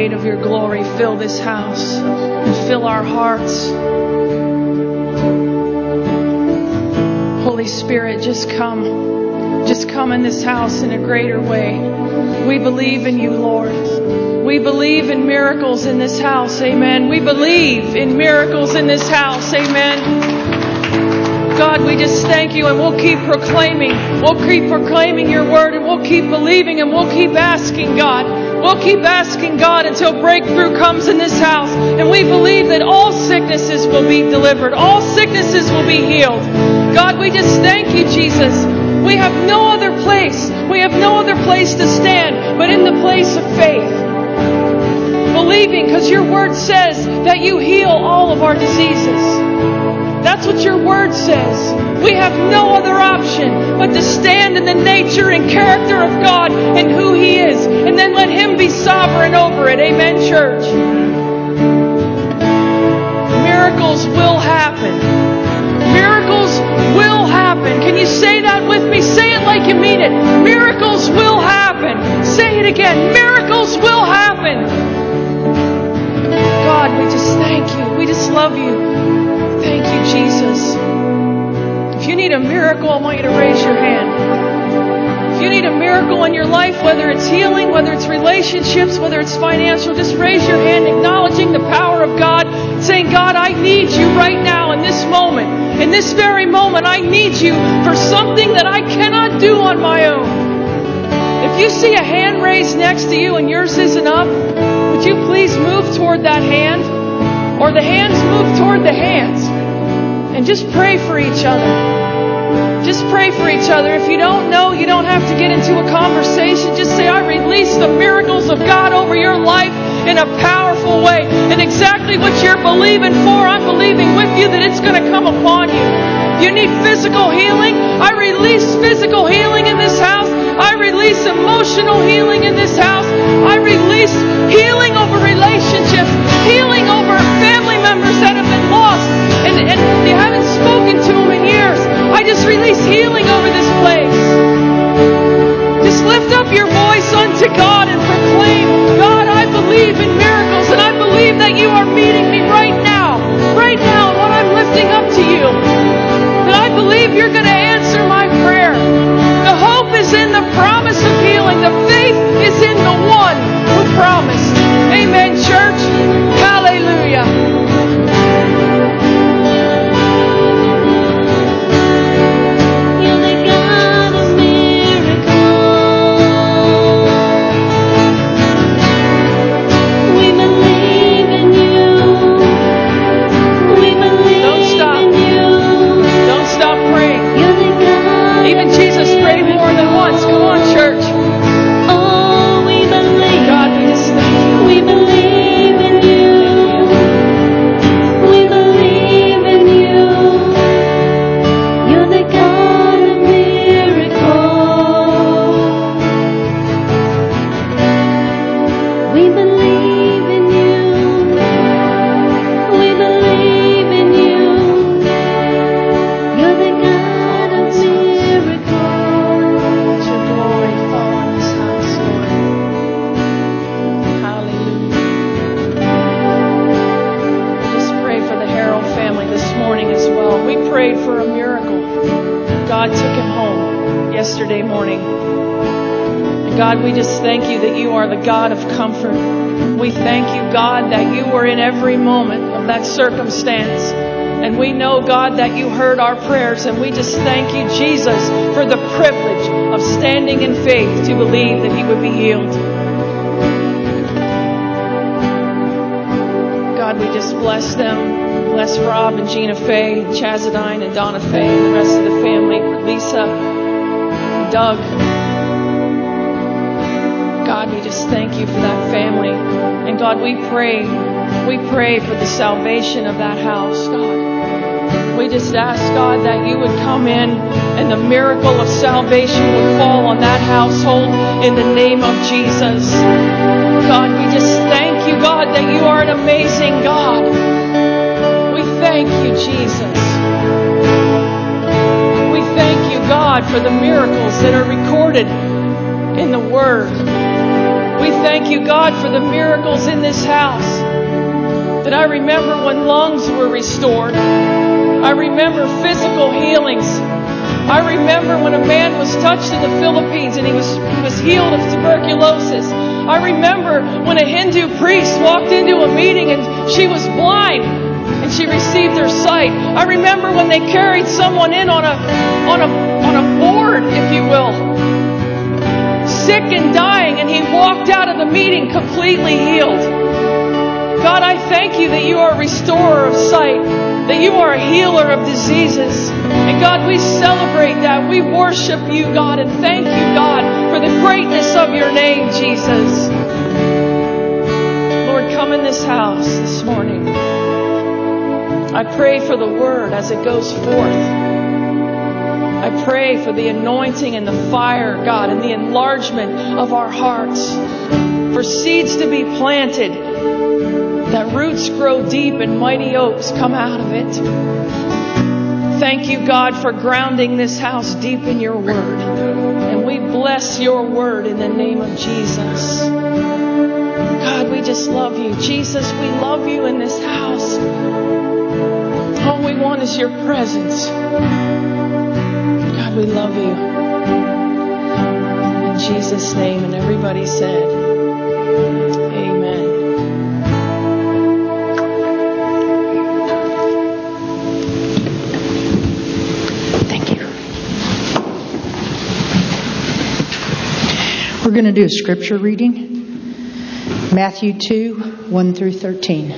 weight of your glory fill this house and fill our hearts. Holy Spirit, just come. Just come in this house in a greater way. We believe in you, Lord. We believe in miracles in this house. Amen. We believe in miracles in this house. Amen. God, we just thank you, and we'll keep proclaiming. We'll keep proclaiming your word, and we'll keep believing, and we'll keep asking God. We'll keep asking God until breakthrough comes in this house. And we believe that all sicknesses will be delivered. All sicknesses will be healed. God, we just thank you, Jesus. We have no other place. We have no other place to stand but in the place of faith. Believing, because your word says that you heal all of our diseases. That's what your word says. We have no other option but to stand in the nature and character of God and who He is. And then let Him be sovereign over it. Amen, church. Miracles will happen. Miracles will happen. Can you say that with me? Say it like you mean it. Miracles will happen. Say it again. Miracles will happen. God, we just thank you. We just love you. Thank you, Jesus. If you need a miracle, I want you to raise your hand. If you need a miracle in your life, whether it's healing, whether it's relationships, whether it's financial, just raise your hand, acknowledging the power of God, saying, God, I need you right now in this moment. In this very moment, I need you for something that I cannot do on my own. If you see a hand raised next to you and yours isn't up, would you please move toward that hand? Or the hands move toward the hands. And just pray for each other. Just pray for each other. If you don't know, you don't have to get into a conversation. Just say, I release the miracles of God over your life in a powerful way. And exactly what you're believing for, I'm believing with you that it's going to come upon you. If you need physical healing, I release physical healing in this house. I release emotional healing in this house. I release healing over relationships, healing over family members that have been lost and you haven't spoken to them in years. I just release healing over this place. Just lift up your voice unto God and proclaim, God, I believe in miracles, and I believe that you are meeting me right now, what I'm lifting up to you. That I believe you're going to answer my prayer. The hope is in the promise of healing. The faith is in the one who promised. Amen, church. Hallelujah. Even Jesus prayed more than once. Come on, church. Oh, we believe. God, we just thank you. We believe in you. We believe in you. You're the God of miracles. We believe in you. We believe in you. You're the God of miracles. Let your glory fall on this house, Lord. Hallelujah. We just pray for the Harrell family this morning as well. We prayed for a miracle. God took him home yesterday morning. And God, we just thank you that you are the God of comfort. We thank you, God, that you were in every moment of that circumstance. And we know, God, that you heard our prayers. And we just thank you, Jesus, for the privilege of standing in faith to believe that he would be healed. God, we just bless them. Bless Rob and Gina Faye, and Chazadine and Donna Faye, and the rest of the family. Lisa, and Doug. God, we just thank you for that family. And God, we pray for the salvation of that house, God. We just ask, God, that you would come in and the miracle of salvation would fall on that household in the name of Jesus. God, we just thank you, God, that you are an amazing God. We thank you, Jesus. We thank you, God, for the miracles that are recorded in the Word. We thank you, God, for the miracles in this house. That I remember when lungs were restored. I remember physical healings. I remember when a man was touched in the Philippines and he was healed of tuberculosis. I remember when a Hindu priest walked into a meeting and she was blind and she received her sight. I remember when they carried someone in on a board, if you will, sick and dying, and he walked out of the meeting completely healed. God, I thank you that you are a restorer of sight, that you are a healer of diseases. And God, we celebrate that. We worship you, God, and thank you, God, for the greatness of your name, Jesus. Lord, come in this house this morning. I pray for the word as it goes forth. I pray for the anointing and the fire, God, and the enlargement of our hearts. For seeds to be planted, that roots grow deep and mighty oaks come out of it. Thank you, God, for grounding this house deep in your word. And we bless your word in the name of Jesus. God, we just love you. Jesus, we love you in this house. All we want is your presence. God, we love you. In Jesus' name, and everybody said, amen. Thank you. We're going to do a scripture reading. Matthew 2, 1 through 13.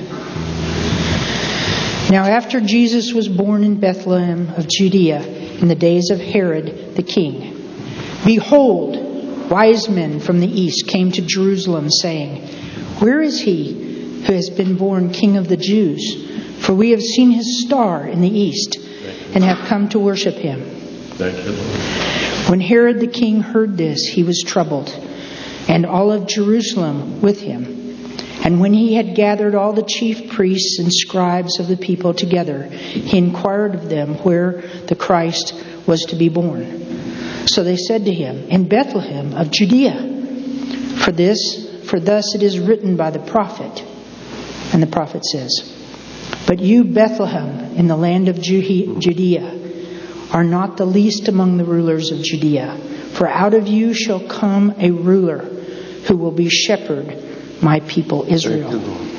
Now after Jesus was born in Bethlehem of Judea in the days of Herod the king, behold, wise men from the east came to Jerusalem, saying, Where is he who has been born King of the Jews? For we have seen his star in the east and have come to worship him. Thank you, Lord. When Herod the king heard this, he was troubled, and all of Jerusalem with him. And when he had gathered all the chief priests and scribes of the people together, he inquired of them where the Christ was to be born. So they said to him, In Bethlehem of Judea. For thus it is written by the prophet. And the prophet says, But you, Bethlehem, in the land of Judea, are not the least among the rulers of Judea. For out of you shall come a ruler who will be shepherd my people Israel.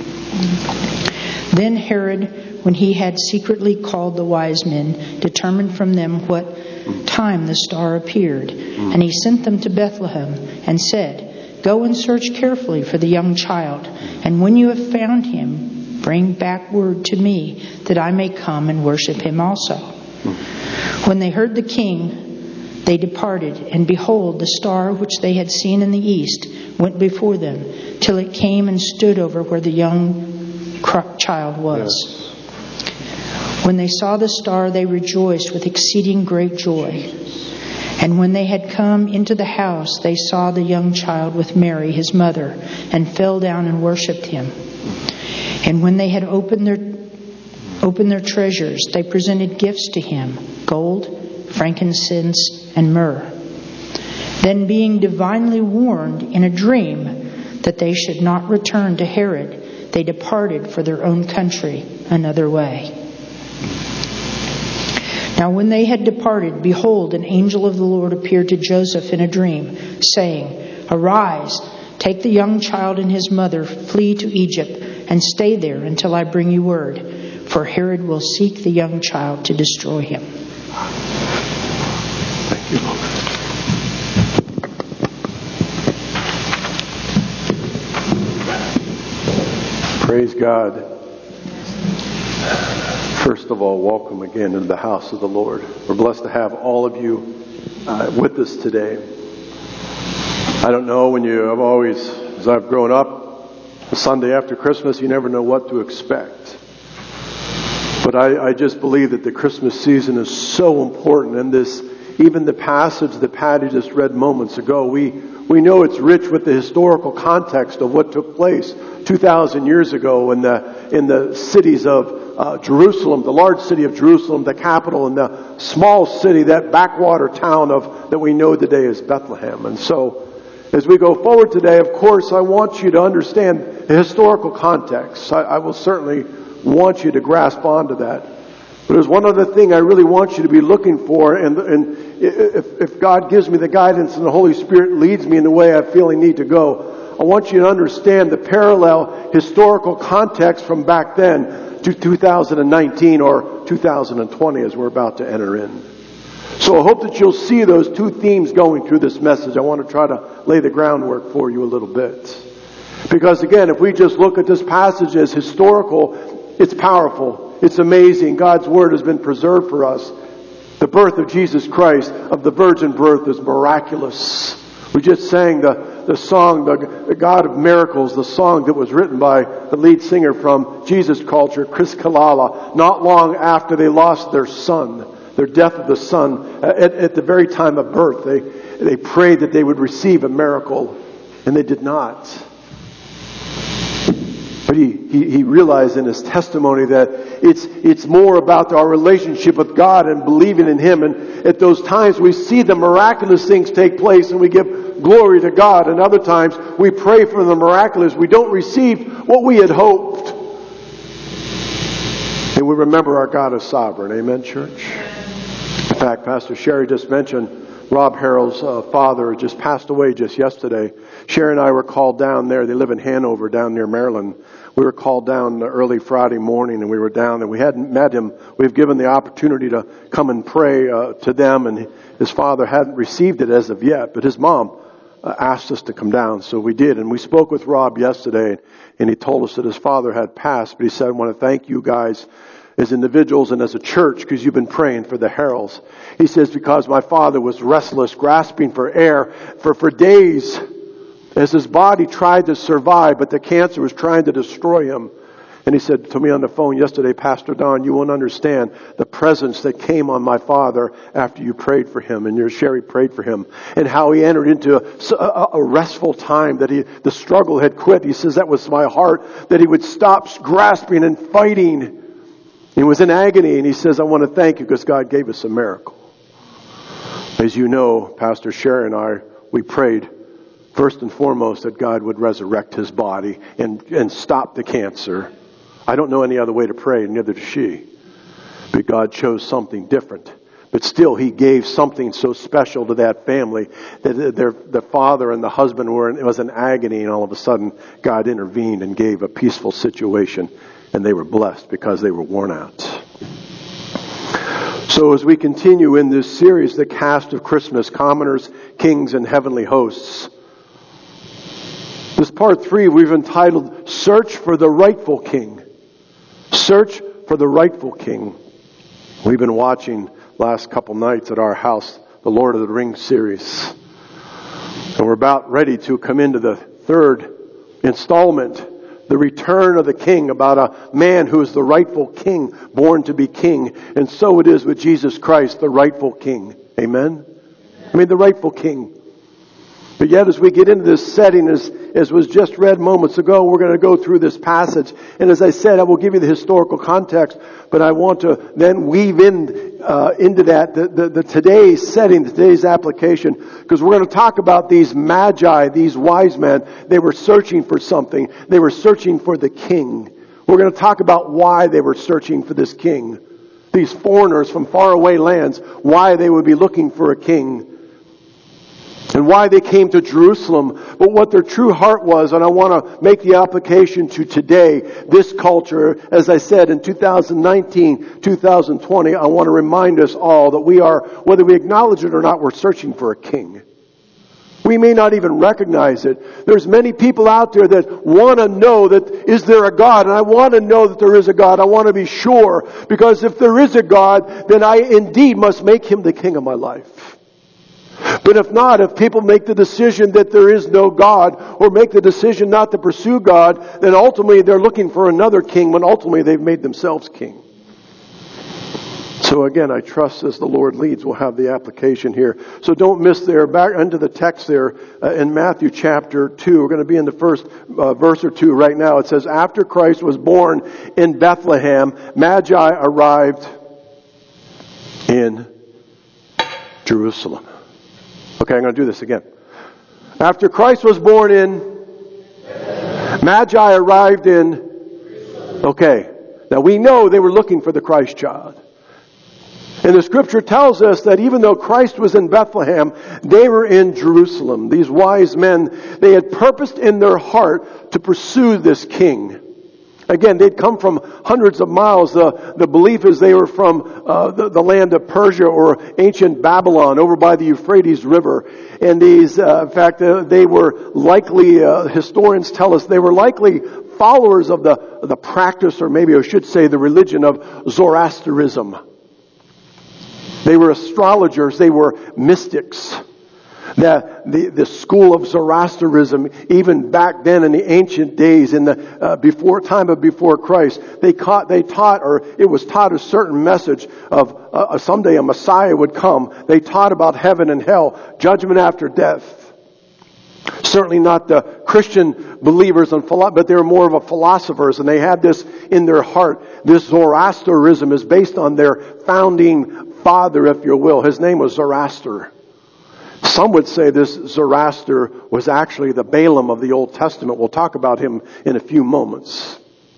Then Herod, when he had secretly called the wise men, determined from them what time the star appeared. And he sent them to Bethlehem and said, Go and search carefully for the young child, and when you have found him, bring back word to me, that I may come and worship him also. When they heard the king, they departed, and behold, the star which they had seen in the east went before them, till it came and stood over where the young child was. Yes. When they saw the star, they rejoiced with exceeding great joy. And when they had come into the house, they saw the young child with Mary, his mother, and fell down and worshipped him. And when they had opened their treasures, they presented gifts to him, gold, frankincense, and myrrh. Then, being divinely warned in a dream that they should not return to Herod, they departed for their own country another way. Now when they had departed, behold, an angel of the Lord appeared to Joseph in a dream, saying, Arise, take the young child and his mother, flee to Egypt, and stay there until I bring you word, for Herod will seek the young child to destroy him. Thank you, Lord. Praise God. First of all, welcome again into the house of the Lord. We're blessed to have all of you with us today. I don't know, as I've grown up, the Sunday after Christmas, you never know what to expect. But I just believe that the Christmas season is so important. And even the passage that Patty just read moments ago, we know it's rich with the historical context of what took place 2,000 years ago in the cities of Jerusalem, the large city of Jerusalem, the capital, and the small city, that backwater town that we know today as Bethlehem. And so As we go forward today, of course, I want you to understand the historical context. I will certainly want you to grasp onto that. But there's one other thing I really want you to be looking for, and if God gives me the guidance and the Holy Spirit leads me in the way I feel I need to go, I want you to understand the parallel historical context from back then to 2019 or 2020 as we're about to enter in. So I hope that you'll see those two themes going through this message. I want to try to lay the groundwork for you a little bit. Because again, if we just look at this passage as historical, it's powerful. It's amazing. God's Word has been preserved for us. The birth of Jesus Christ, of the virgin birth, is miraculous. We just sang the song, the God of Miracles, the song that was written by the lead singer from Jesus Culture, Chris Kalala, not long after they lost their son, their death of the son. At the very time of birth, they prayed that they would receive a miracle, and they did not. But he realized in his testimony that it's more about our relationship with God and believing in Him. And at those times we see the miraculous things take place and we give glory to God. And other times we pray for the miraculous. We don't receive what we had hoped. And we remember our God is sovereign. Amen, church? In fact, Pastor Sherry just mentioned Rob Harrell's father just passed away just yesterday. Sherry and I were called down there. They live in Hanover, down near Maryland. We were called down early Friday morning, and we were down, and we hadn't met him. We've given the opportunity to come and pray to them, and his father hadn't received it as of yet, but his mom asked us to come down, so we did. And we spoke with Rob yesterday, and he told us that his father had passed, but he said, I want to thank you guys as individuals and as a church because you've been praying for the Harrells. He says, because my father was restless, grasping for air for days as his body tried to survive, but the cancer was trying to destroy him. And he said to me on the phone yesterday, Pastor Don, you won't understand the presence that came on my father after you prayed for him and your Sherry prayed for him, and how he entered into a restful time, that the struggle had quit. He says that was my heart, that he would stop grasping and fighting. He was in agony, and he says, I want to thank you because God gave us a miracle. As you know, Pastor Sherry and I, we prayed first and foremost that God would resurrect his body and stop the cancer. I don't know any other way to pray, and neither does she. But God chose something different. But still, He gave something so special to that family that the father and the husband was in agony, and all of a sudden God intervened and gave a peaceful situation. And they were blessed because they were worn out. So as we continue in this series, The Cast of Christmas, Commoners, Kings, and Heavenly Hosts, this part 3 we've entitled, Search for the Rightful King. Search for the Rightful King. We've been watching last couple nights at our house, the Lord of the Rings series. And we're about ready to come into the third installment, the return of the king, about a man who is the rightful king, born to be king. And so it is with Jesus Christ, the rightful king. Amen? The rightful king. But yet as we get into this setting, as was just read moments ago, we're going to go through this passage. And as I said, I will give you the historical context, but I want to then weave into that the today's setting, today's application, because we're going to talk about these magi, these wise men. They were searching for something. They were searching for the king. We're going to talk about why they were searching for this king. These foreigners from faraway lands, why they would be looking for a king. And why they came to Jerusalem, but what their true heart was. And I want to make the application to today, this culture. As I said, in 2019, 2020, I want to remind us all that we are, whether we acknowledge it or not, we're searching for a king. We may not even recognize it. There's many people out there that want to know that, is there a God? And I want to know that there is a God. I want to be sure, because if there is a God, then I indeed must make Him the king of my life. But if not, if people make the decision that there is no God, or make the decision not to pursue God, then ultimately they're looking for another king when ultimately they've made themselves king. So again, I trust as the Lord leads, we'll have the application here. So don't miss there, back into the text there in Matthew chapter 2. We're going to be in the first verse or two right now. It says, after Christ was born in Bethlehem, Magi arrived in Jerusalem. Okay, I'm going to do this again. After Christ was born in, Magi arrived in, okay. Now we know they were looking for the Christ child. And the scripture tells us that even though Christ was in Bethlehem, they were in Jerusalem. These wise men, they had purposed in their heart to pursue this king. Again, they'd come from hundreds of miles. The belief is they were from the land of Persia or ancient Babylon over by the Euphrates River. And these, in fact, they were likely, historians tell us, they were likely followers of the practice, or maybe I should say the religion of Zoroastrianism. They were astrologers. They were mystics. The school of Zoroastrianism, even back then in the ancient days, in the before Christ, they taught, or it was taught a certain message of someday a Messiah would come. They taught about heaven and hell, judgment after death. Certainly not the Christian believers, but they were more of a philosophers, and they had this in their heart. This Zoroastrianism is based on their founding father, if you will. His name was Zoroaster. Some would say this Zoroaster was actually the Balaam of the Old Testament. We'll talk about him in a few moments.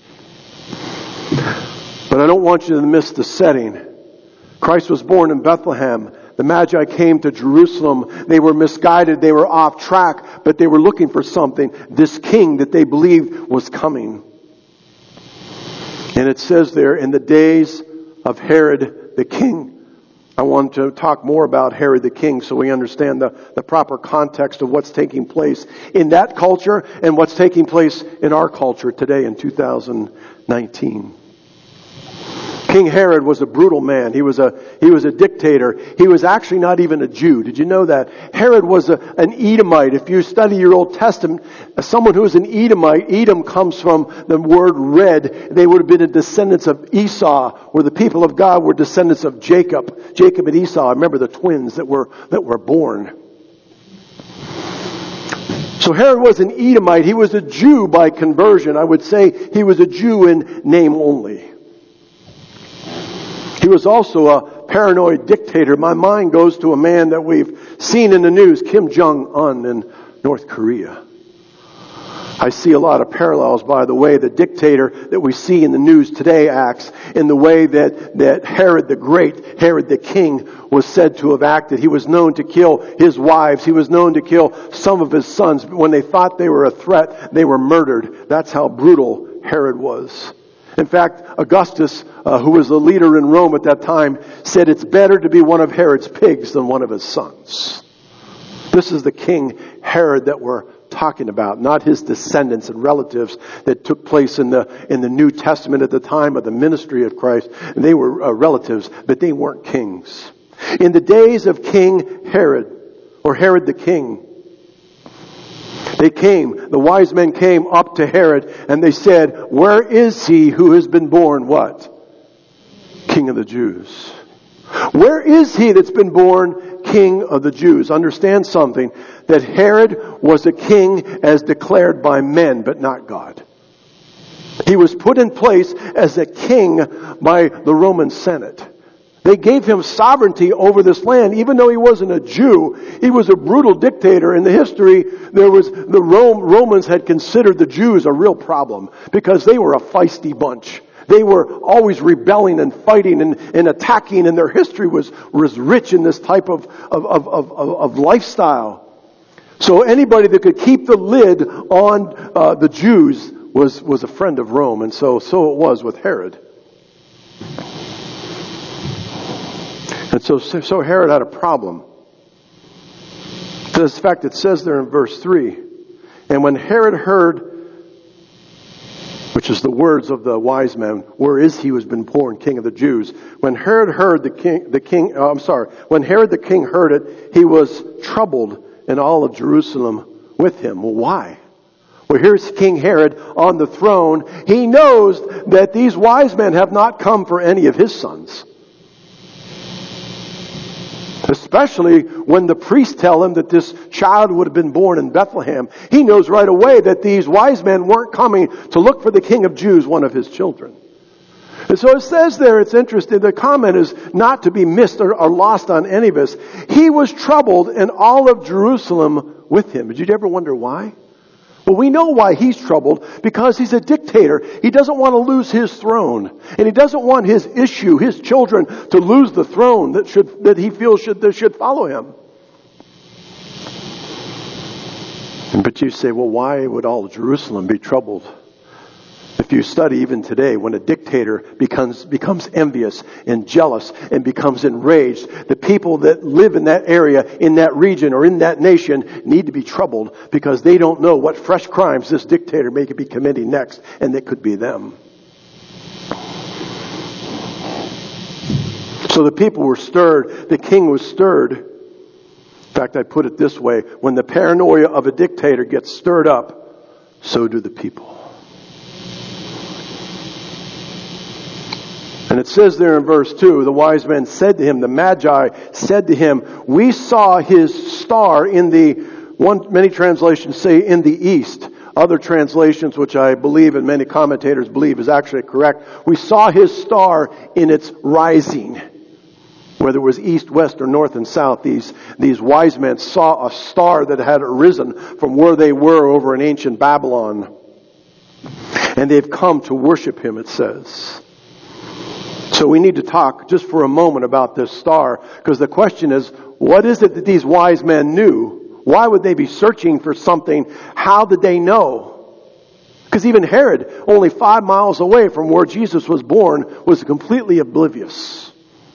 But I don't want you to miss the setting. Christ was born in Bethlehem. The Magi came to Jerusalem. They were misguided. They were off track, but they were looking for something. This king that they believed was coming. And it says there, in the days of Herod the king. I want to talk more about Herod the king so we understand the proper context of what's taking place in that culture and what's taking place in our culture today in 2019. King Herod was a brutal man. He was a dictator. He was actually not even a Jew. Did you know that? Herod was an Edomite. If you study your Old Testament, someone who is an Edomite, Edom comes from the word red. They would have been the descendants of Esau, where the people of God were descendants of Jacob. Jacob and Esau, remember the twins that were born. So Herod was an Edomite. He was a Jew by conversion. I would say he was a Jew in name only. He was also a paranoid dictator. My mind goes to a man that we've seen in the news, Kim Jong-un in North Korea. I see a lot of parallels, by the way, the dictator that we see in the news today acts in the way that Herod the Great, Herod the King, was said to have acted. He was known to kill his wives. He was known to kill some of his sons. When they thought they were a threat, they were murdered. That's how brutal Herod was. In fact, Augustus, who was the leader in Rome at that time, said it's better to be one of Herod's pigs than one of his sons. This is the King Herod that we're talking about, not his descendants and relatives that took place in the New Testament at the time of the ministry of Christ. They were relatives, but they weren't kings. In the days of King Herod, or Herod the King, the wise men came up to Herod and they said, "Where is he who has been born," what? King of the Jews. Where is he that's been born King of the Jews? Understand something, that Herod was a king as declared by men, but not God. He was put in place as a king by the Roman Senate. They gave him sovereignty over this land, even though he wasn't a Jew. He was a brutal dictator. In the history, Romans had considered the Jews a real problem because they were a feisty bunch. They were always rebelling and fighting and attacking, and their history was rich in this type of lifestyle. So anybody that could keep the lid on the Jews was a friend of Rome, and so it was with Herod. And so Herod had a problem. In fact, it says there in verse 3, and when Herod heard, which is the words of the wise men, "Where is he who has been born King of the Jews?" When Herod heard when Herod the king heard it, he was troubled, and all of Jerusalem with him. Well, why? Well, here's King Herod on the throne. He knows that these wise men have not come for any of his sons. Especially when the priests tell him that this child would have been born in Bethlehem. He knows right away that these wise men weren't coming to look for the King of Jews, one of his children. And so it says there, it's interesting, the comment is not to be missed or lost on any of us. He was troubled, and all of Jerusalem with him. Did you ever wonder why? Well, we know why he's troubled, because he's a dictator. He doesn't want to lose his throne. And he doesn't want his issue, his children, to lose the throne that he feels should follow him. But you say, well, why would all Jerusalem be troubled? If you study even today, when a dictator becomes envious and jealous and becomes enraged, the people that live in that area, in that region, or in that nation need to be troubled, because they don't know what fresh crimes this dictator may be committing next, and it could be them. So the people were stirred. The king was stirred. In fact, I put it this way: when the paranoia of a dictator gets stirred up, so do the people. And it says there in verse 2, the wise men said to him, the Magi said to him, we saw his star in many translations say in the east. Other translations, which I believe and many commentators believe is actually correct, we saw his star in its rising. Whether it was east, west, or north and south, these wise men saw a star that had arisen from where they were over in ancient Babylon. And they've come to worship him, it says. So we need to talk just for a moment about this star, because the question is, what is it that these wise men knew? Why would they be searching for something? How did they know? Because even Herod, only 5 miles away from where Jesus was born, was completely oblivious.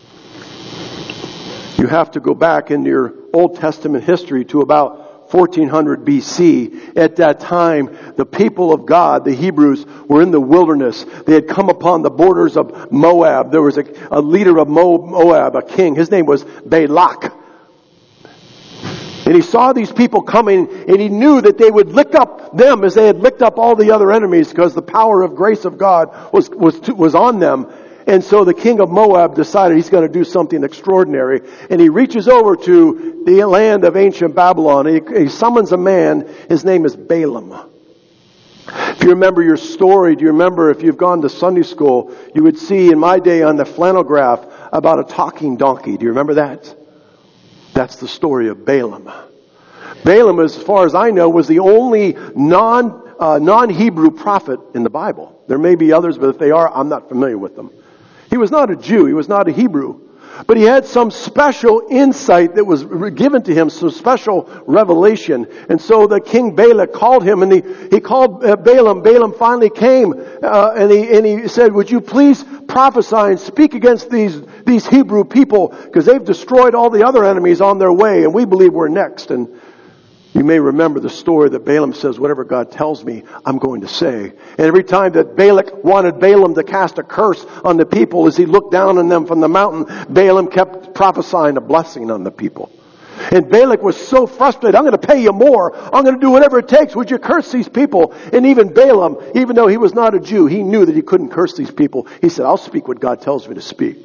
You have to go back in your Old Testament history to about 1400 BC. At that time, the people of God, the Hebrews, were in the wilderness. They had come upon the borders of Moab. There was a leader of Moab, a king. His name was Balak. And he saw these people coming, and he knew that they would lick up them as they had licked up all the other enemies, because the power of grace of God was on them. And so the king of Moab decided he's going to do something extraordinary. And he reaches over to the land of ancient Babylon. He summons a man. His name is Balaam. If you remember your story, do you remember, if you've gone to Sunday school, you would see in my day on the flannel graph about a talking donkey. Do you remember that? That's the story of Balaam. Balaam, as far as I know, was the only non-Hebrew prophet in the Bible. There may be others, but if they are, I'm not familiar with them. He was not a Jew. He was not a Hebrew. But he had some special insight that was given to him, some special revelation. And so the king Balak called him, and he called Balaam. Balaam finally came, and he said, would you please prophesy and speak against these Hebrew people, because they've destroyed all the other enemies on their way, and we believe we're next. And you may remember the story that Balaam says, whatever God tells me, I'm going to say. And every time that Balak wanted Balaam to cast a curse on the people as he looked down on them from the mountain, Balaam kept prophesying a blessing on the people. And Balak was so frustrated, I'm going to pay you more. I'm going to do whatever it takes. Would you curse these people? And even Balaam, even though he was not a Jew, he knew that he couldn't curse these people. He said, I'll speak what God tells me to speak.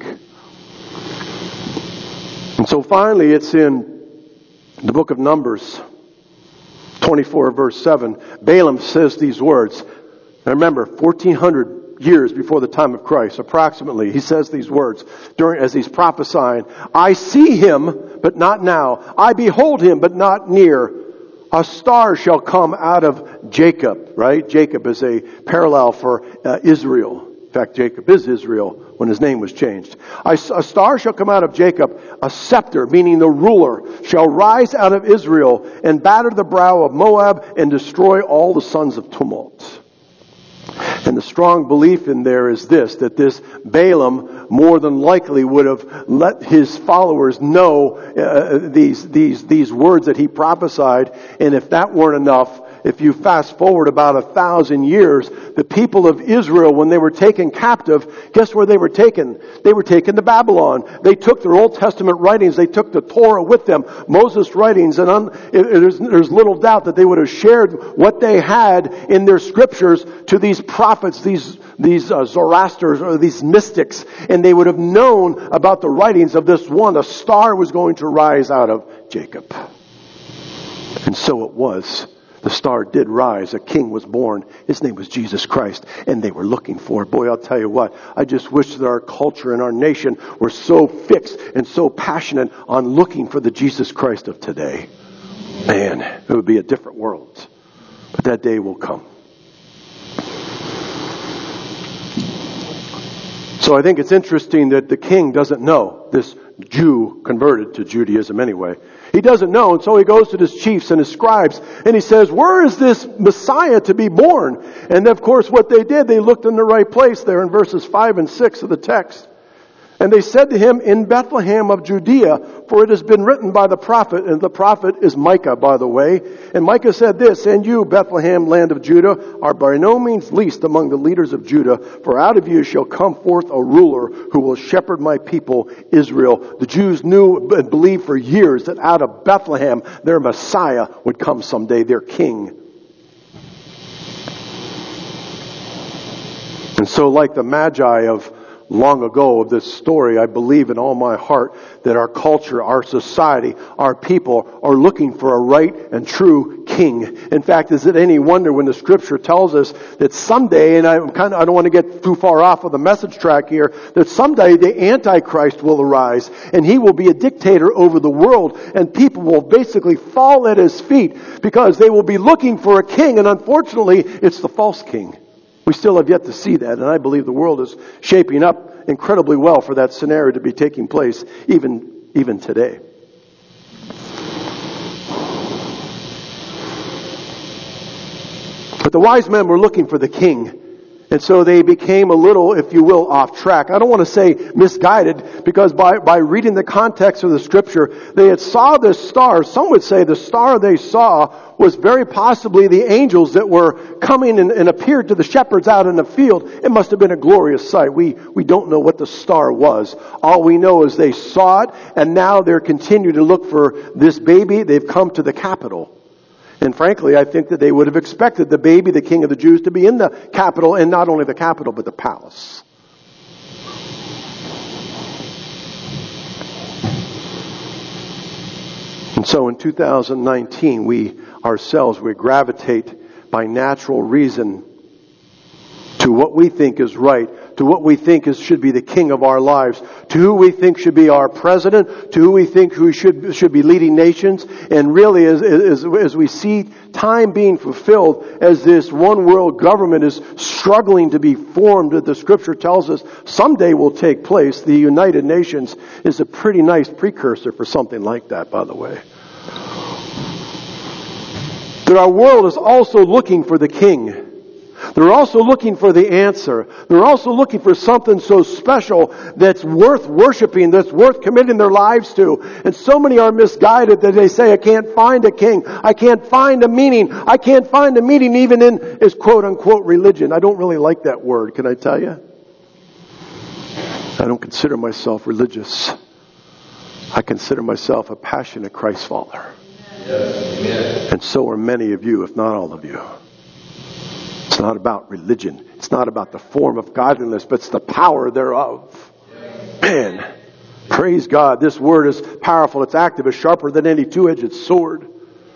And so finally, it's in the book of Numbers 24 verse 7, Balaam says these words. Now remember, 1400 years before the time of Christ, approximately, he says these words as he's prophesying. I see him, but not now. I behold him, but not near. A star shall come out of Jacob, right? Jacob is a parallel for Israel. In fact, Jacob is Israel when his name was changed. A star shall come out of Jacob, a scepter, meaning the ruler, shall rise out of Israel and batter the brow of Moab and destroy all the sons of tumult. And the strong belief in there is this, that this Balaam more than likely would have let his followers know these words that he prophesied. And if that weren't enough, if you fast forward about 1,000 years, the people of Israel, when they were taken captive, guess where they were taken? They were taken to Babylon. They took their Old Testament writings. They took the Torah with them, Moses' writings, and there's little doubt that they would have shared what they had in their scriptures to these prophets, these Zoroasters, or these mystics, and they would have known about the writings of this one. A star was going to rise out of Jacob. And so it was. The star did rise. A king was born. His name was Jesus Christ. And they were looking for it. Boy, I'll tell you what. I just wish that our culture and our nation were so fixed and so passionate on looking for the Jesus Christ of today. Man, it would be a different world. But that day will come. So I think it's interesting that the king doesn't know, this Jew converted to Judaism anyway. He doesn't know, and so he goes to his chiefs and his scribes, and he says, where is this Messiah to be born? And of course what they did, they looked in the right place there in verses 5 and 6 of the text. And they said to him, in Bethlehem of Judea, for it has been written by the prophet, and the prophet is Micah, by the way. And Micah said this, and you, Bethlehem, land of Judah, are by no means least among the leaders of Judah, for out of you shall come forth a ruler who will shepherd my people, Israel. The Jews knew and believed for years that out of Bethlehem, their Messiah would come someday, their king. And so like the Magi of long ago of this story, I believe in all my heart that our culture, our society, our people are looking for a right and true king. In fact, is it any wonder when the scripture tells us that someday, and I don't want to get too far off of the message track here, that someday the Antichrist will arise and he will be a dictator over the world, and people will basically fall at his feet because they will be looking for a king, and unfortunately it's the false king. We still have yet to see that, and I believe the world is shaping up incredibly well for that scenario to be taking place even today. But the wise men were looking for the king. And so they became a little, if you will, off track. I don't want to say misguided, because by reading the context of the scripture, they had saw this star. Some would say the star they saw was very possibly the angels that were coming and appeared to the shepherds out in the field. It must have been a glorious sight. We don't know what the star was. All we know is they saw it, and now they're continuing to look for this baby. They've come to the capital. And frankly, I think that they would have expected the baby, the king of the Jews, to be in the capital, and not only the capital, but the palace. And so in 2019, we gravitate by natural reason to what we think is right, to what we think should be the king of our lives, to who we think should be our president, to who we think should be leading nations. And really, as we see time being fulfilled, as this one world government is struggling to be formed, that the scripture tells us someday will take place, the United Nations is a pretty nice precursor for something like that, by the way. That our world is also looking for the king. They're also looking for the answer. They're also looking for something so special that's worth worshiping, that's worth committing their lives to. And so many are misguided that they say, I can't find a king. I can't find a meaning. I can't find a meaning even in his quote-unquote religion. I don't really like that word, can I tell you? I don't consider myself religious. I consider myself a passionate Christ follower. Yes. And so are many of you, if not all of you. It's not about religion. It's not about the form of godliness, but it's the power thereof. Man, praise God. This word is powerful. It's active. It's sharper than any two-edged sword.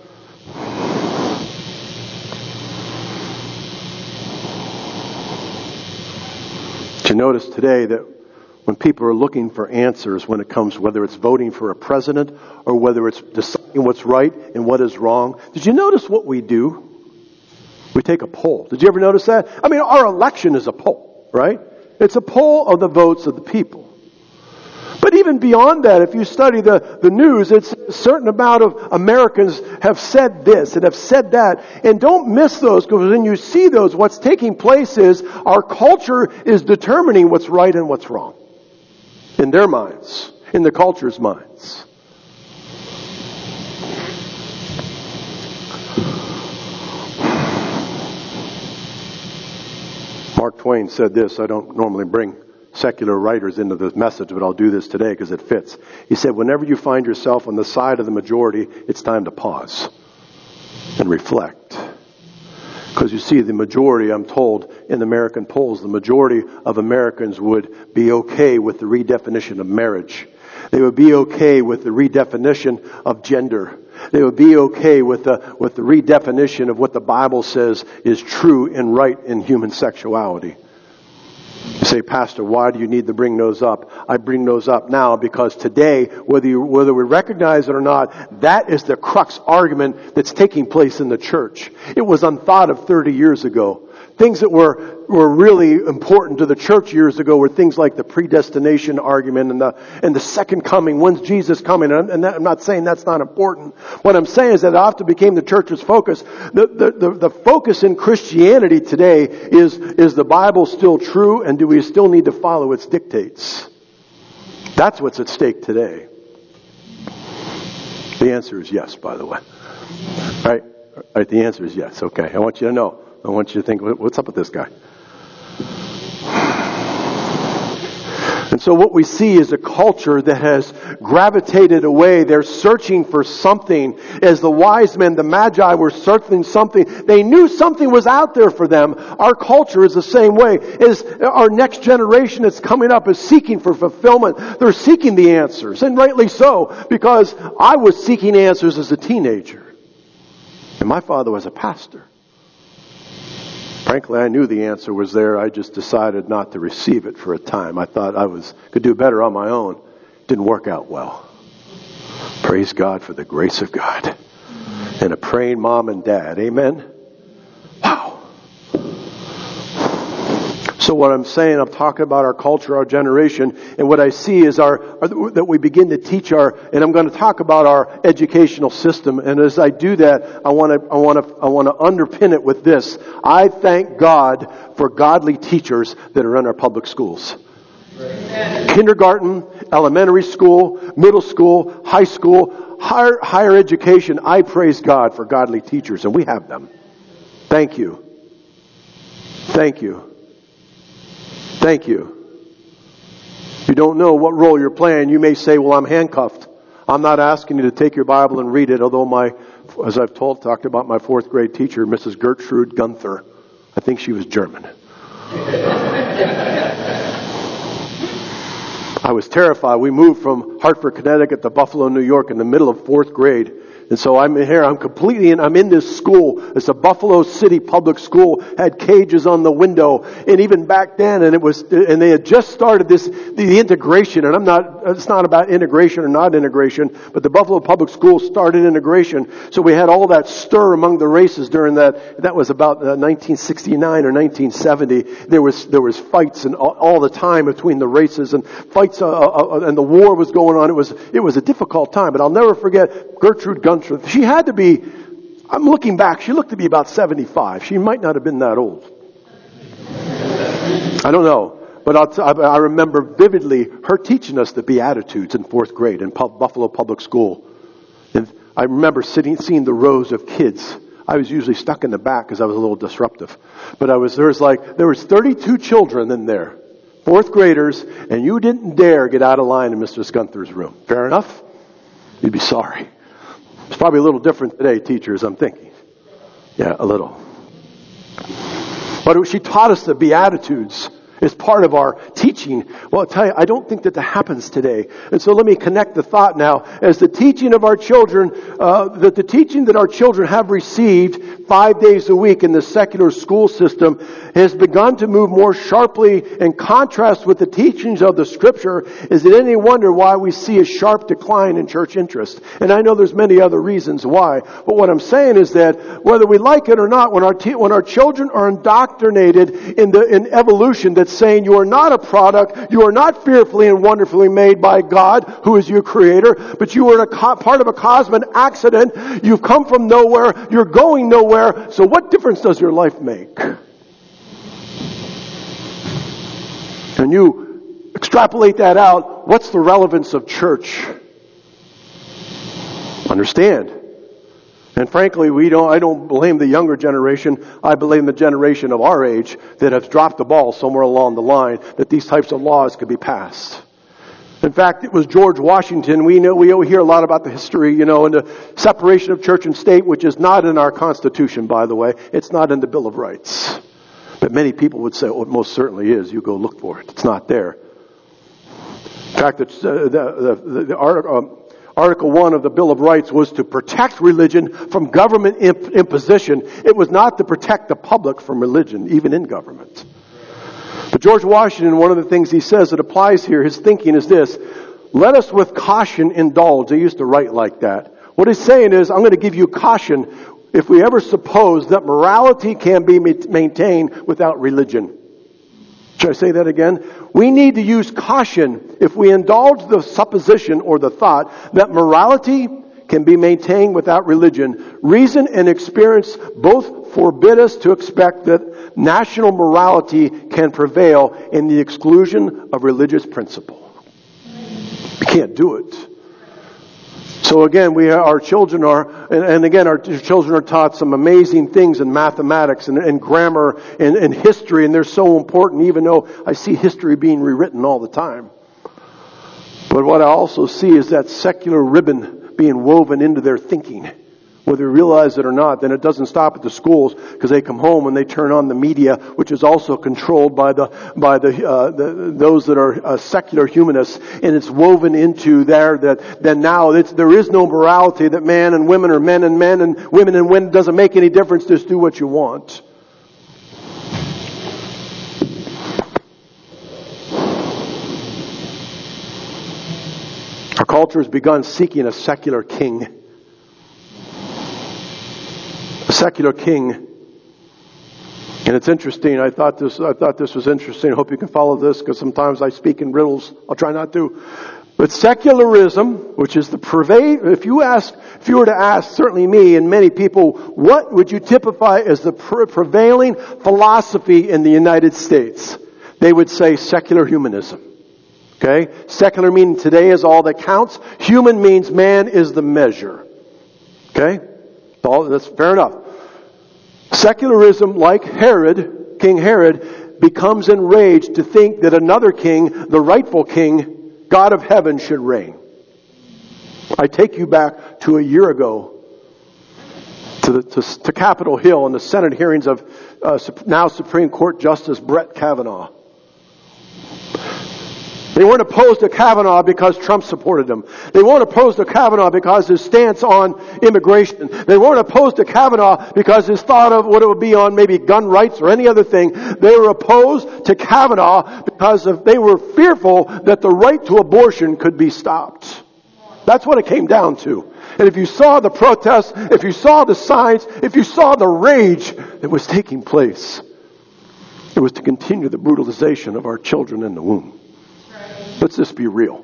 Did you notice today that when people are looking for answers when it comes, whether it's voting for a president or whether it's deciding what's right and what is wrong, did you notice what we do? We take a poll. Did you ever notice that? I mean, our election is a poll, right? It's a poll of the votes of the people. But even beyond that, if you study the news, it's a certain amount of Americans have said this and have said that. And don't miss those, because when you see those, what's taking place is our culture is determining what's right and what's wrong. In their minds. In the culture's minds. Mark Twain said this. I don't normally bring secular writers into this message, but I'll do this today because it fits. He said, whenever you find yourself on the side of the majority, it's time to pause and reflect. Because you see, the majority, I'm told, in American polls, the majority of Americans would be okay with the redefinition of marriage. They would be okay with the redefinition of gender. They would be okay with the redefinition of what the Bible says is true and right in human sexuality. You say, Pastor, why do you need to bring those up? I bring those up now because today, whether we recognize it or not, that is the crux argument that's taking place in the church. It was unthought of 30 years ago. Things that were really important to the church years ago were things like the predestination argument and the second coming. When's Jesus coming? And I'm not saying that's not important. What I'm saying is that it often became the church's focus. The focus in Christianity today is the Bible still true, and do we still need to follow its dictates? That's what's at stake today. The answer is yes, by the way. Right? The answer is yes. Okay. I want you to know. I want you to think, what's up with this guy? And so what we see is a culture that has gravitated away. They're searching for something. As the wise men, the magi, were searching something. They knew something was out there for them. Our culture is the same way. As our next generation that's coming up is seeking for fulfillment. They're seeking the answers. And rightly so, because I was seeking answers as a teenager. And my father was a pastor. Frankly, I knew the answer was there. I just decided not to receive it for a time. I thought could do better on my own. Didn't work out well. Praise God for the grace of God. And a praying mom and dad. Amen? Wow. So what I'm saying, I'm talking about our culture, our generation, and what I see is that we begin to teach and I'm going to talk about our educational system. And as I do that, I want to underpin it with this. I thank God for godly teachers that are in our public schools. Amen. Kindergarten, elementary school, middle school, high school, higher education. I praise God for godly teachers, and we have them. Thank you. Thank you. Thank you. If you don't know what role you're playing, you may say, well, I'm handcuffed. I'm not asking you to take your Bible and read it, although as I've talked about my fourth grade teacher, Mrs. Gertrude Gunther. I think she was German. I was terrified. We moved from Hartford, Connecticut to Buffalo, New York in the middle of fourth grade. And so I'm in this school. It's a Buffalo City public school, had cages on the window. And even back then, and they had just started the integration. And it's not about integration or not integration, but the Buffalo Public Schools started integration. So we had all that stir among the races during that was about 1969 or 1970. There was fights and all the time between the races and fights, and the war was going on. It was a difficult time, but I'll never forget Gertrude Gunther. She had to be, I'm looking back, she looked to be about 75. She might not have been that old. I don't know. But I remember vividly her teaching us the Beatitudes in fourth grade in Buffalo Public School. And I remember seeing the rows of kids. I was usually stuck in the back because I was a little disruptive. But there was 32 children in there, fourth graders, and you didn't dare get out of line in Mr. Gunther's room. Fair enough? You'd be sorry. It's probably a little different today, teachers, I'm thinking. Yeah, a little. But she taught us the Beatitudes as part of our teaching. Well, I'll tell you, I don't think that happens today. And so let me connect the thought now. As the teaching of our children, the teaching that our children have received 5 days a week in the secular school system has begun to move more sharply in contrast with the teachings of the Scripture. Is it any wonder why we see a sharp decline in church interest? And I know there's many other reasons why. But what I'm saying is that whether we like it or not, when our children are indoctrinated in evolution, that's saying you are not a product, you are not fearfully and wonderfully made by God, who is your creator, but you are part of a cosmic accident. You've come from nowhere, you're going nowhere, so what difference does your life make? And you extrapolate that out, what's the relevance of church? Understand. And frankly, I don't blame the younger generation. I blame the generation of our age that has dropped the ball somewhere along the line that these types of laws could be passed. In fact, it was George Washington. We hear a lot about the history, and the separation of church and state, which is not in our Constitution, by the way. It's not in the Bill of Rights. But many people would say, oh, it most certainly is. You go look for it. It's not there. In fact, Article 1 of the Bill of Rights was to protect religion from government imposition. It was not to protect the public from religion, even in government. But George Washington, one of the things he says that applies here, his thinking is this: let us with caution indulge. They used to write like that. What he's saying is, I'm going to give you caution if we ever suppose that morality can be maintained without religion. Should I say that again? We need to use caution if we indulge the supposition or the thought that morality can be maintained without religion. Reason and experience both forbid us to expect that national morality can prevail in the exclusion of religious principle. We can't do it. So again, our children are taught some amazing things in mathematics and grammar and history, and they're so important, even though I see history being rewritten all the time. But what I also see is that secular ribbon being woven into their thinking. Whether they realize it or not, then it doesn't stop at the schools, because they come home and they turn on the media, which is also controlled by those that are secular humanists, and it's woven into there that then now there is no morality, that man and women are men and men and women and women, doesn't make any difference, just do what you want. Our culture has begun seeking a secular king. A secular king. And it's interesting. I thought this was interesting. I hope you can follow this, because sometimes I speak in riddles. I'll try not to. But secularism, which is the if you were to ask, certainly me and many people, what would you typify as the prevailing philosophy in the United States? They would say secular humanism. Okay? Secular meaning today is all that counts. Human means man is the measure. Okay? That's fair enough. Secularism, like King Herod, becomes enraged to think that another king, the rightful king, God of heaven, should reign. I take you back to a year ago to Capitol Hill and the Senate hearings of now Supreme Court Justice Brett Kavanaugh. They weren't opposed to Kavanaugh because Trump supported him. They weren't opposed to Kavanaugh because his stance on immigration. They weren't opposed to Kavanaugh because his thought of what it would be on maybe gun rights or any other thing. They were opposed to Kavanaugh because they were fearful that the right to abortion could be stopped. That's what it came down to. And if you saw the protests, if you saw the signs, if you saw the rage that was taking place, it was to continue the brutalization of our children in the womb. Let's just be real.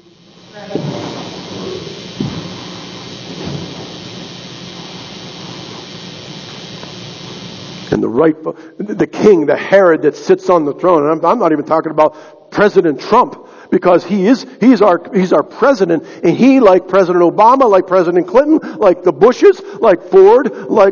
And the king, the Herod that sits on the throne, and I'm not even talking about President Trump, because he's our president, and he, like President Obama, like President Clinton, like the Bushes, like Ford,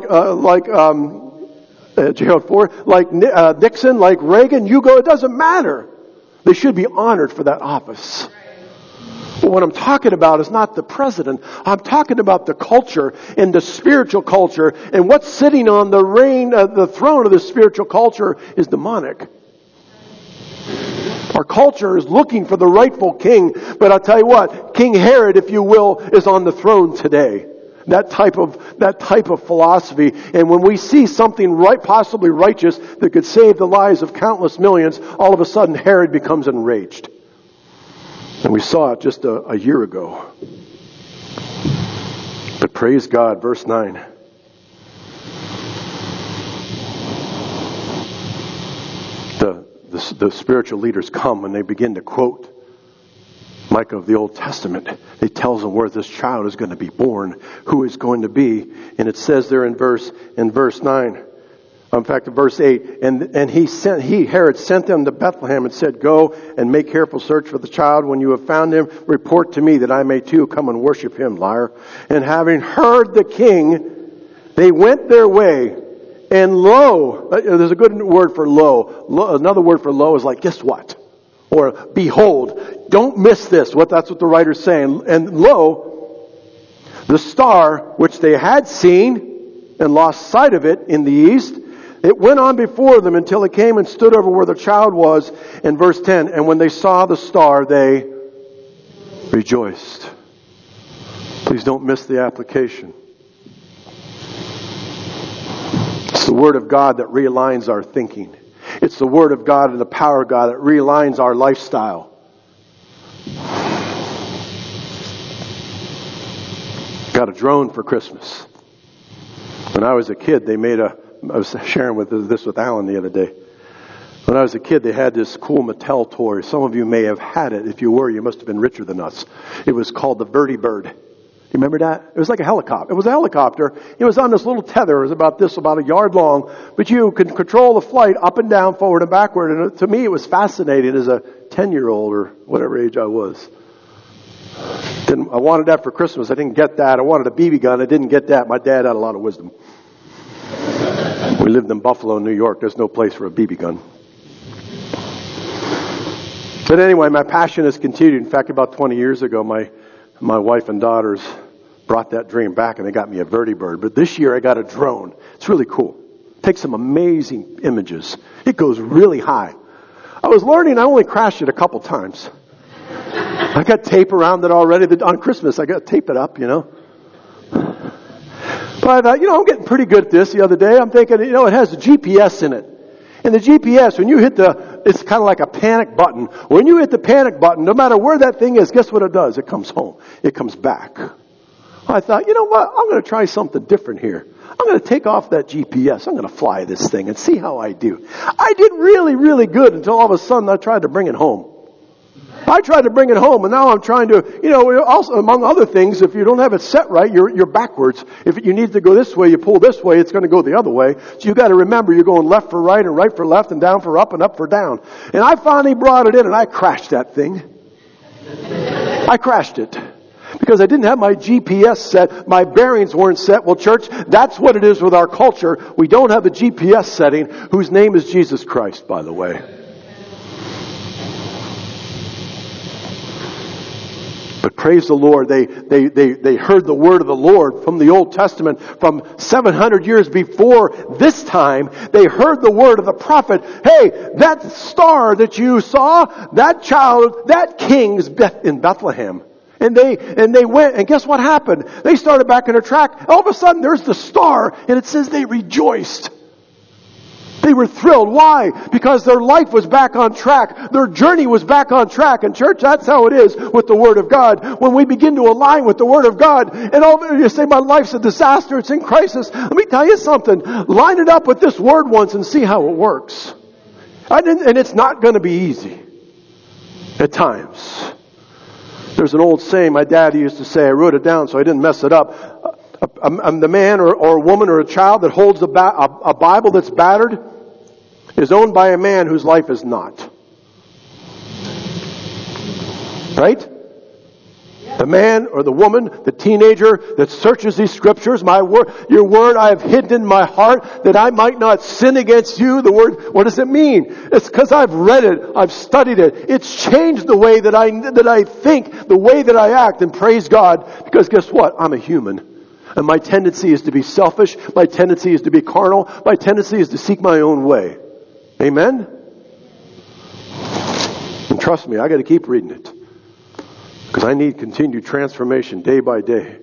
Gerald Ford, like Nixon, like Reagan, it doesn't matter. They should be honored for that office. But what I'm talking about is not the president. I'm talking about the culture and the spiritual culture. And what's sitting on the throne of the spiritual culture is demonic. Our culture is looking for the rightful king. But I'll tell you what, King Herod, if you will, is on the throne today. That type of philosophy. And when we see something possibly righteous that could save the lives of countless millions, all of a sudden Herod becomes enraged. And we saw it just a year ago. But praise God, verse 9. The spiritual leaders come and they begin to quote Micah of the Old Testament. It tells them where this child is going to be born, who is going to be. And it says there in verse 9. In fact, in verse 8, and Herod sent them to Bethlehem and said, "Go and make careful search for the child. When you have found him, report to me that I may too come and worship him," liar. And having heard the king, they went their way. And lo, there's a good word for lo. Another word for lo is like, guess what? Or behold, don't miss this. That's what the writer's saying. And lo, the star which they had seen and lost sight of it in the east, it went on before them until it came and stood over where the child was. In verse 10, and when they saw the star, they rejoiced. Please don't miss the application. It's the Word of God that realigns our thinking. It's the Word of God and the power of God that realigns our lifestyle. Got a drone for Christmas. When I was a kid, I was sharing this with Alan the other day. When I was a kid, they had this cool Mattel toy. Some of you may have had it. If you were, you must have been richer than us. It was called the Verdi Bird. You remember that? It was like a helicopter. It was a helicopter. It was on this little tether. It was about a yard long. But you could control the flight up and down, forward and backward. And to me, it was fascinating as a 10-year-old or whatever age I was. I wanted that for Christmas. I didn't get that. I wanted a BB gun. I didn't get that. My dad had a lot of wisdom. We lived in Buffalo, New York. There's no place for a BB gun. But anyway, my passion has continued. In fact, about 20 years ago, my wife and daughters brought that dream back and they got me a Verdi Bird. But this year I got a drone. It's really cool. Takes some amazing images. It goes really high. I was learning, I only crashed it a couple times. I got tape around it already. On Christmas, I got to tape it up, But I thought, I'm getting pretty good at this the other day. I'm thinking, it has a GPS in it. And the GPS, when you hit it's kind of like a panic button. When you hit the panic button, no matter where that thing is, guess what it does? It comes home. It comes back. I thought, you know what? I'm going to try something different here. I'm going to take off that GPS. I'm going to fly this thing and see how I do. I did really, really good until all of a sudden I tried to bring it home. I tried to bring it home, and now I'm trying to, also, among other things, if you don't have it set right, you're backwards. If you need to go this way, you pull this way, it's going to go the other way. So you got to remember you're going left for right and right for left and down for up and up for down. And I finally brought it in, and I crashed that thing. I crashed it. Because I didn't have my GPS set, my bearings weren't set. Well, church, that's what it is with our culture. We don't have a GPS setting, whose name is Jesus Christ, by the way. But praise the Lord, they heard the word of the Lord from the Old Testament from 700 years before this time. They heard the word of the prophet. Hey, that star that you saw, that child, that king's in Bethlehem. And they went, and guess what happened? They started back on their track. All of a sudden, there's the star, and it says they rejoiced. They were thrilled. Why? Because their life was back on track. Their journey was back on track. And church, that's how it is with the Word of God. When we begin to align with the Word of God, and all of you say, my life's a disaster, it's in crisis. Let me tell you something. Line it up with this Word once and see how it works. And it's not going to be easy at times. There's an old saying my daddy used to say, I wrote it down so I didn't mess it up. The man or a woman or a child that holds a Bible that's battered is owned by a man whose life is not. Right? The man or the woman, the teenager that searches these scriptures, your word I have hidden in my heart that I might not sin against you. The word, what does it mean? It's because I've read it, I've studied it. It's changed the way that I think, the way that I act, and praise God, because guess what? I'm a human. And my tendency is to be selfish. My tendency is to be carnal. My tendency is to seek my own way. Amen? And trust me, I got to keep reading it. Because I need continued transformation day by day.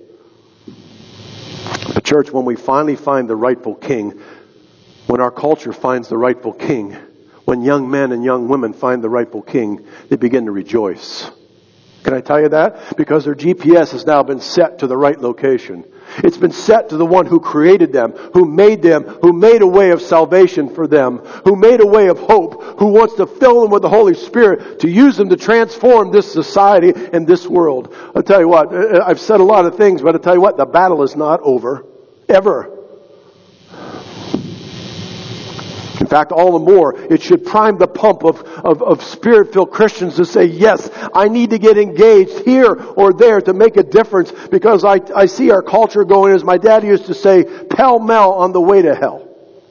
But church, when we finally find the rightful king, when our culture finds the rightful king, when young men and young women find the rightful king, they begin to rejoice. Can I tell you that? Because their GPS has now been set to the right location. It's been set to the one who created them, who made a way of salvation for them, who made a way of hope, who wants to fill them with the Holy Spirit to use them to transform this society and this world. I'll tell you what, I've said a lot of things, but I'll tell you what, the battle is not over. Ever. In fact, all the more, it should prime the pump of Spirit-filled Christians to say, yes, I need to get engaged here or there to make a difference, because I see our culture going, as my dad used to say, pell-mell on the way to hell.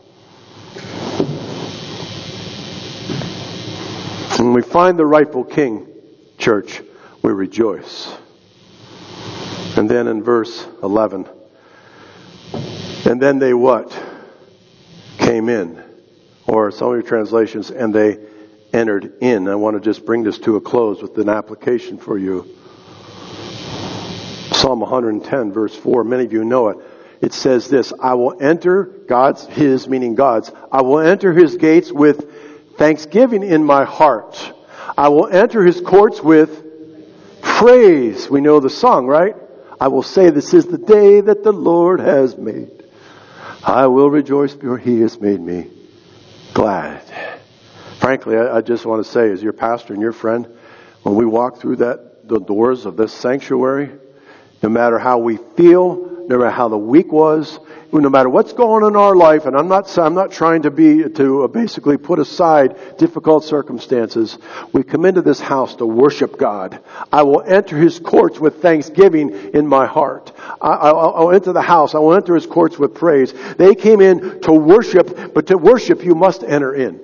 When we find the rightful king, church, we rejoice. And then in verse 11, and then they what? Came in. Or some of your translations, and they entered in. I want to just bring this to a close with an application for you. Psalm 110, verse 4. Many of you know it. It says this, I will enter God's, his, meaning God's, I will enter his gates with thanksgiving in my heart. I will enter his courts with praise. We know the song, right? I will say, this is the day that the Lord has made. I will rejoice for he has made me glad. Frankly, I just want to say, as your pastor and your friend, when we walk through the doors of this sanctuary, no matter how we feel, no matter how the week was, no matter what's going on in our life, and I'm not trying to basically put aside difficult circumstances. We come into this house to worship God. I will enter his courts with thanksgiving in my heart. I'll enter the house. I will enter his courts with praise. They came in to worship, but to worship you must enter in.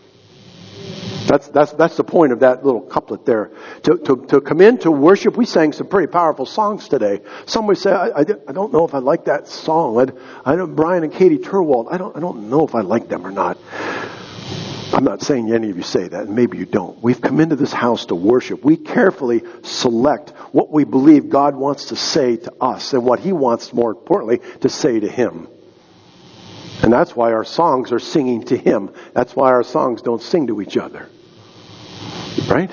That's the point of that little couplet there. To come in to worship, we sang some pretty powerful songs today. Some would say, I don't know if I like that song. I know Brian and Katie Turwald. I don't know if I like them or not. I'm not saying any of you say that, and maybe you don't. We've come into this house to worship. We carefully select what we believe God wants to say to us and what he wants, more importantly, to say to him. And that's why our songs are singing to him. That's why our songs don't sing to each other. Right?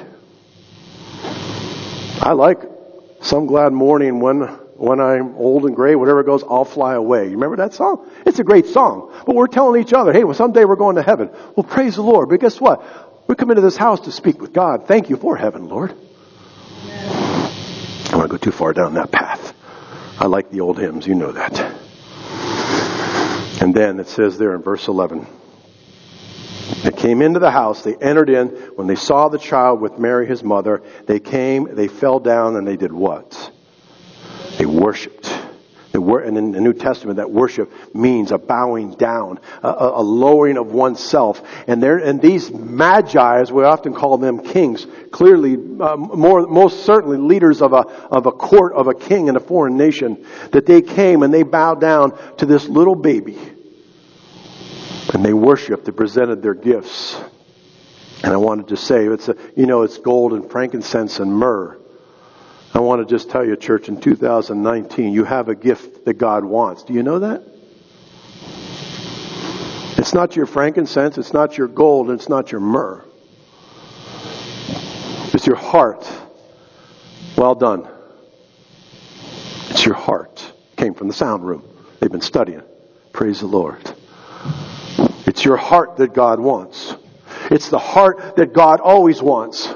I like Some Glad Morning when I'm old and gray, whatever it goes, I'll fly away. You remember that song? It's a great song. But we're telling each other, hey, well, someday we're going to heaven. Well, praise the Lord. But guess what? We come into this house to speak with God. Thank you for heaven, Lord. I don't want to go too far down that path. I like the old hymns. You know that. And then it says there in verse 11, they came into the house, they entered in. When they saw the child with Mary his mother, they came, they fell down, and they did what? They worshipped. And in the New Testament, that worship means a bowing down, a lowering of oneself. And these magi, as we often call them, kings, clearly, most certainly leaders of a court of a king in a foreign nation, that they came and they bowed down to this little baby. And they worshiped, they presented their gifts. And I wanted to say, it's gold and frankincense and myrrh. I want to just tell you, church, in 2019, you have a gift that God wants. Do you know that? It's not your frankincense, it's not your gold, and it's not your myrrh. It's your heart. Well done. It's your heart. Came from the sound room. They've been studying. Praise the Lord. It's your heart that God wants. It's the heart that God always wants.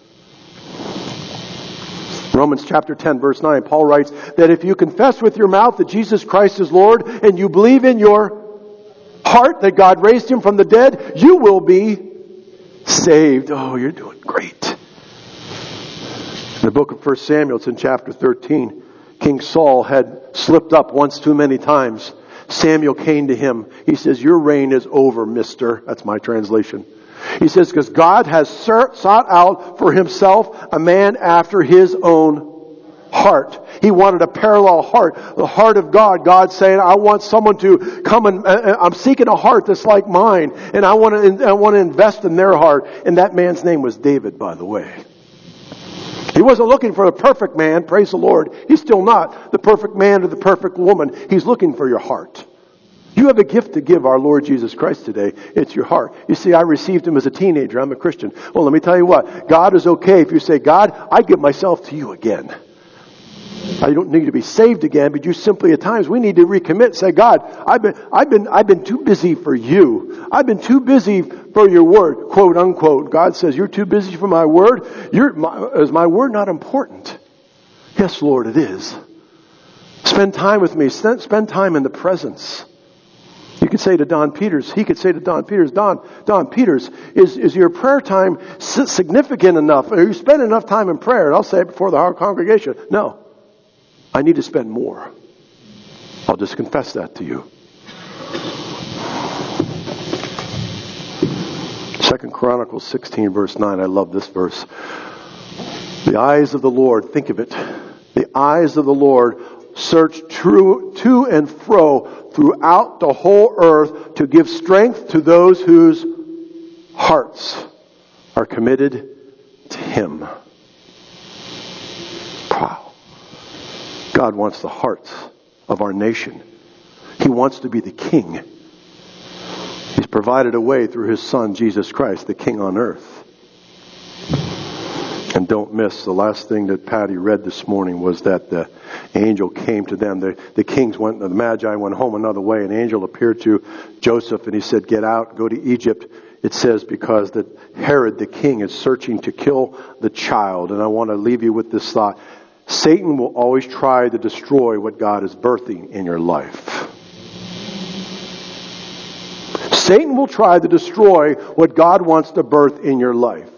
Romans chapter 10 verse 9, Paul writes that if you confess with your mouth that Jesus Christ is Lord and you believe in your heart that God raised him from the dead, you will be saved. Oh, you're doing great. In the book of 1 Samuel, it's in chapter 13, King Saul had slipped up once too many times. Samuel came to him. He says, your reign is over, mister. That's my translation. He says, because God has sought out for himself a man after his own heart. He wanted a parallel heart, the heart of God. God saying, I want someone to come and I'm seeking a heart that's like mine, and I want to invest in their heart. And that man's name was David, by the way. He wasn't looking for a perfect man, praise the Lord. He's still not the perfect man or the perfect woman. He's looking for your heart. You have a gift to give our Lord Jesus Christ today. It's your heart. You see, I received him as a teenager. I'm a Christian. Well, let me tell you what. God is okay if you say, God, I give myself to you again. I don't need to be saved again, but you simply at times we need to recommit. Say, God, I've been too busy for you. I've been too busy for your word, quote unquote. God says, you're too busy for my word. Is my word not important? Yes, Lord, it is. Spend time with me. Spend time in the presence. You could say to Don Peters, he could say to Don Peters, Don Peters, is your prayer time significant enough? Are you spending enough time in prayer? And I'll say it before the whole congregation. No. I need to spend more. I'll just confess that to you. 2 Chronicles 16 verse 9. I love this verse. The eyes of the Lord, think of it. The eyes of the Lord search to and fro throughout the whole earth to give strength to those whose hearts are committed to him. Wow. God wants the hearts of our nation. He wants to be the king. He's provided a way through His Son, Jesus Christ, the King on earth. And don't miss, the last thing that Patty read this morning was that the angel came to them. The kings went, the Magi went home another way. An angel appeared to Joseph and he said, get out, go to Egypt. It says because that Herod the king is searching to kill the child. And I want to leave you with this thought. Satan will always try to destroy what God is birthing in your life. Satan will try to destroy what God wants to birth in your life.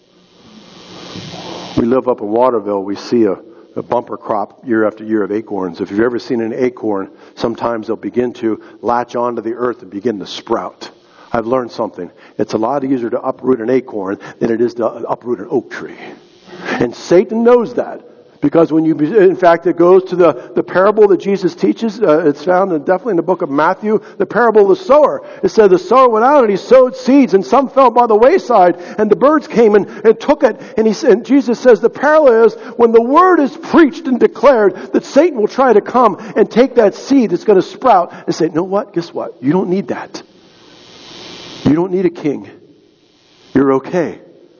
We live up in Waterville. We see a bumper crop year after year of acorns. If you've ever seen an acorn, sometimes they'll begin to latch onto the earth and begin to sprout. I've learned something. It's a lot easier to uproot an acorn than it is to uproot an oak tree. And Satan knows that. Because when in fact, it goes to the parable that Jesus teaches. It's found definitely in the book of Matthew, the parable of the sower. It said the sower went out and he sowed seeds, and some fell by the wayside, and the birds came and took it. And Jesus says the parallel is when the word is preached and declared, that Satan will try to come and take that seed that's going to sprout and say, you know what? Guess what? You don't need that. You don't need a king. You're okay.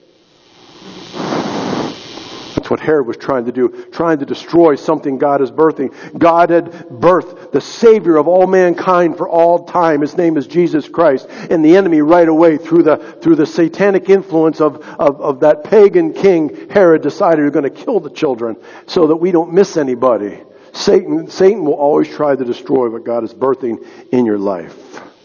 That's what Herod was trying to do, trying to destroy something God is birthing. God had birthed the Savior of all mankind for all time. His name is Jesus Christ. And the enemy right away, through the satanic influence of that pagan king, Herod decided he was going to kill the children so that we don't miss anybody. Satan will always try to destroy what God is birthing in your life.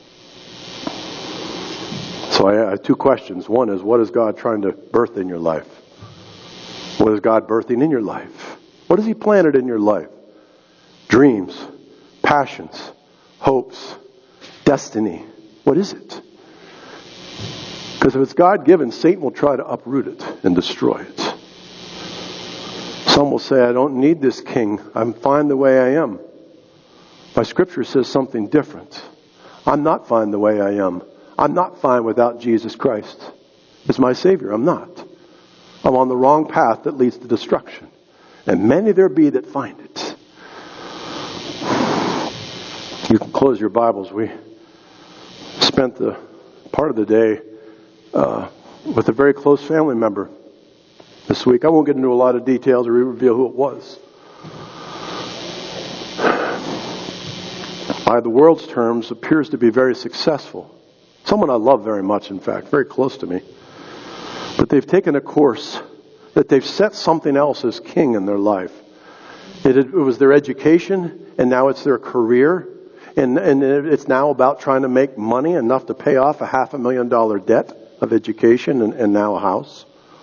So I have two questions. One is, what is God trying to birth in your life? What is God birthing in your life? What has He planted in your life? Dreams, passions, hopes, destiny. What is it? Because if it's God-given, Satan will try to uproot it and destroy it. Some will say, I don't need this king. I'm fine the way I am. My scripture says something different. I'm not fine the way I am. I'm not fine without Jesus Christ as my Savior. I'm not. I'm on the wrong path that leads to destruction. And many there be that find it. You can close your Bibles. We spent the part of the day with a very close family member this week. I won't get into a lot of details or reveal who it was. By the world's terms, appears to be very successful. Someone I love very much, in fact, very close to me. But they've taken a course that they've set something else as king in their life. It was their education, and now it's their career. And it's now about trying to make money enough to pay off a $500,000 debt of education and now a house.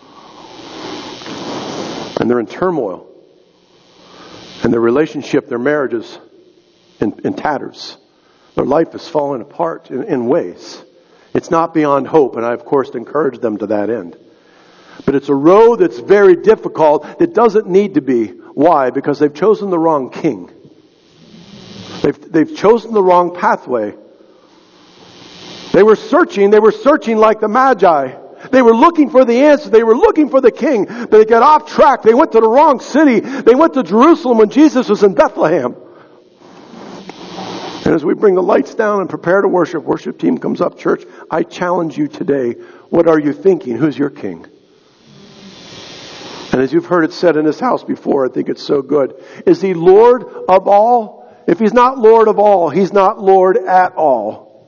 And they're in turmoil. And their relationship, their marriage is in tatters. Their life is falling apart in ways. It's not beyond hope, and I, of course, encourage them to that end. But it's a road that's very difficult that doesn't need to be. Why? Because they've chosen the wrong king. They've chosen the wrong pathway. They were searching like the Magi. They were looking for the answer. They were looking for the king. But they got off track. They went to the wrong city. They went to Jerusalem when Jesus was in Bethlehem. And as we bring the lights down and prepare to worship team comes up, church, I challenge you today. What are you thinking? Who's your king? And as you've heard it said in this house before, I think it's so good. Is He Lord of all? If He's not Lord of all, He's not Lord at all.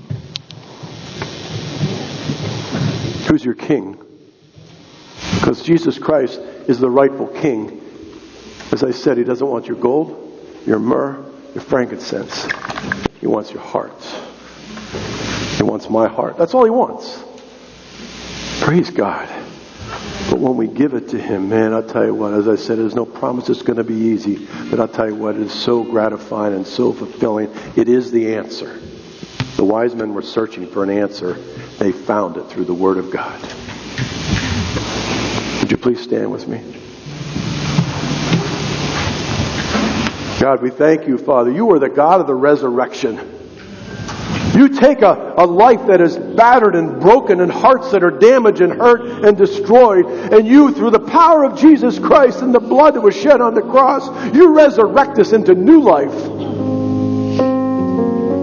Who's your king? Because Jesus Christ is the rightful king. As I said, He doesn't want your gold, your myrrh, your frankincense. He wants your heart. He wants my heart. That's all He wants. Praise God. But when we give it to Him, man, I'll tell you what, as I said, there's no promise it's going to be easy. But I'll tell you what, it is so gratifying and so fulfilling. It is the answer. The wise men were searching for an answer. They found it through the Word of God. Would you please stand with me? God, we thank You, Father. You are the God of the resurrection. You take a life that is battered and broken and hearts that are damaged and hurt and destroyed, and You, through the power of Jesus Christ and the blood that was shed on the cross, You resurrect us into new life.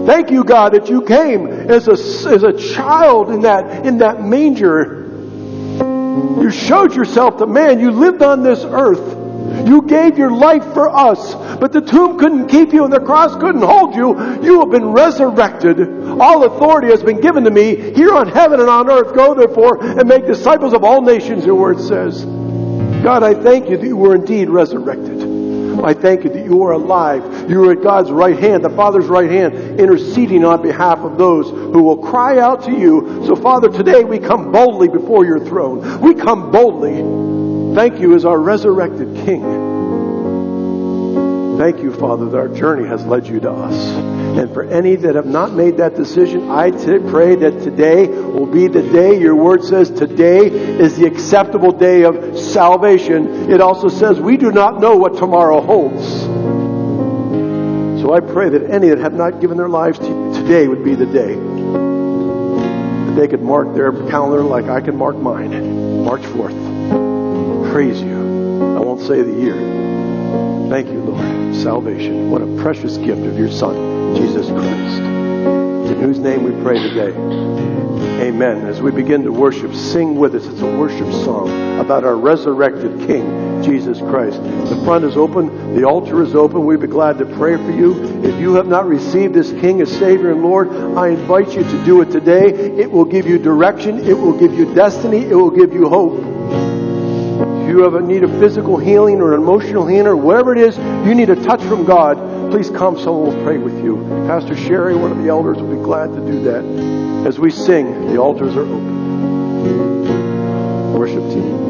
Thank you, God, that you came as a child in that manger. You showed yourself to man. You lived on this earth. You gave your life for us. But the tomb couldn't keep you and the cross couldn't hold you. You have been resurrected. All authority has been given to me here on heaven and on earth. Go therefore and make disciples of all nations, your word says. God, I thank you that you were indeed resurrected. I thank you that you are alive. You are at God's right hand, the Father's right hand, interceding on behalf of those who will cry out to you. So, Father, today we come boldly before your throne. We come boldly. Thank you as our resurrected King. Thank you, Father, that our journey has led you to us. And for any that have not made that decision, I pray that today will be the day. Your word says today is the acceptable day of salvation. It also says we do not know what tomorrow holds. So I pray that any that have not given their lives to you, today would be the day. That they could mark their calendar like I can mark mine. March 4th. Praise you. I won't say the year. Thank you, Lord. Salvation. What a precious gift of your Son, Jesus Christ. In whose name we pray today. Amen. As we begin to worship, sing with us. It's a worship song about our resurrected King, Jesus Christ. The front is open. The altar is open. We'd be glad to pray for you. If you have not received this King as Savior and Lord, I invite you to do it today. It will give you direction. It will give you destiny. It will give you hope. If you have a need of physical healing or emotional healing or whatever it is, you need a touch from God, please come. Someone will pray with you. Pastor Sherry, one of the elders, will be glad to do that. As we sing, the altars are open. Worship team.